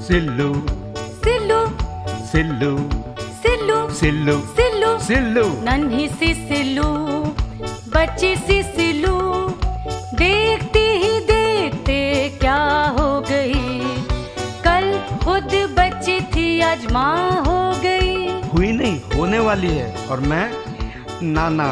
सिल्लू सिल्लू सिल्लू सिल्लू सिल्लू सिल्लू सिल्लू। नन्ही सी सिल्लू, बच्ची सी सिल्लू, देखते ही देखते क्या हो गई। कल खुद बच्ची थी, आज माँ हो गई। हुई नहीं, होने वाली है। और मैं नाना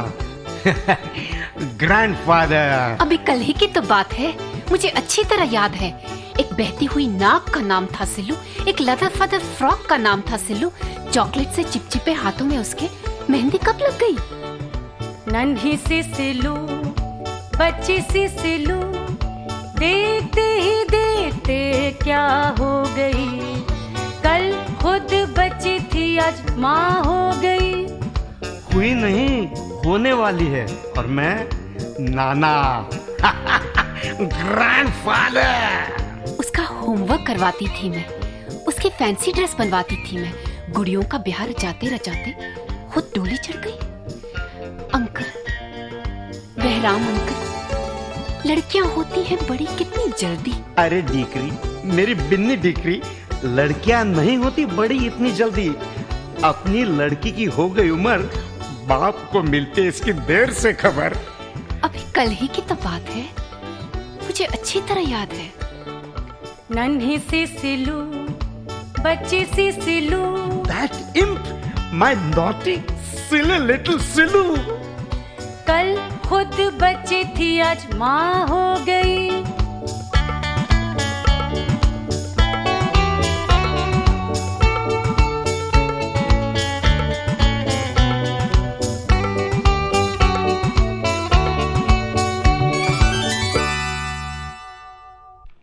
ग्रैंडफादर। अभी कल ही की तो बात है, मुझे अच्छी तरह याद है। एक बहती हुई नाक का नाम था सिल्लू, एक लदर फदर फ्रॉक का नाम था सिल्लू। चॉकलेट से चिपचिपे हाथों में उसके मेहंदी कब लग गई। नन्ही सी सिल्लू, बच्ची सी सिल्लू, देखते ही देखते क्या हो गई। कल खुद बच्ची थी, आज माँ हो गई। हुई नहीं, होने वाली है। और मैं नाना ग्रैंडफादर। उसका होमवर्क करवाती थी मैं, उसकी फैंसी ड्रेस बनवाती थी मैं। गुड़ियों का ब्याह रचाते रचाते खुद डोली चढ़ गई। अंकल, बहराम अंकल, लड़कियां होती हैं बड़ी कितनी जल्दी। अरे डीकरी, मेरी बिन्नी डीकरी, लड़कियां नहीं होती बड़ी इतनी जल्दी। अपनी लड़की की हो गई उम्र, बाप को मिलते इसकी देर से खबर। अभी कल ही की तो बात है, मुझे अच्छी तरह याद है। नन्ही सी सिल्लू, बच्ची सी Sillu, That imp, my naughty silly little Sillu. कल खुद बच्ची थी, आज माँ हो गई।